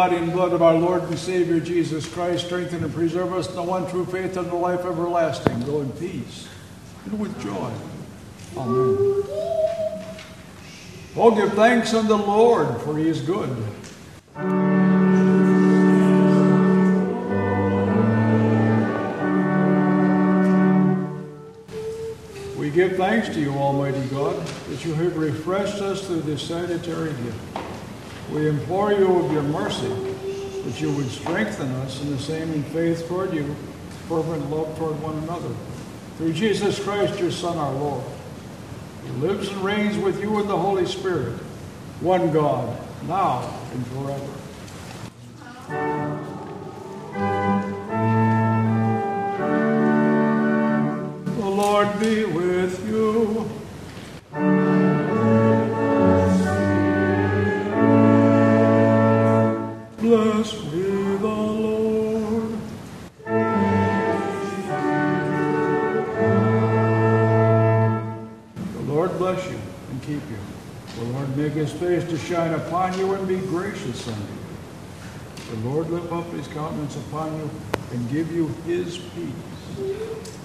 body and blood of our Lord and Savior Jesus Christ, strengthen and preserve us in the one true faith and the life everlasting. Go in peace and with joy. Amen. Oh, give thanks unto the Lord, for he is good. We give thanks to you, Almighty God, that you have refreshed us through this salutary gift. We implore you of your mercy, that you would strengthen us in the same in faith toward you, fervent love toward one another. Through Jesus Christ, your Son, our Lord, who lives and reigns with you in the Holy Spirit, one God, now and forever. The Lord be with you. Bless me, the Lord. The Lord bless you and keep you. The Lord make his face to shine upon you and be gracious unto you. The Lord lift up his countenance upon you and give you his peace.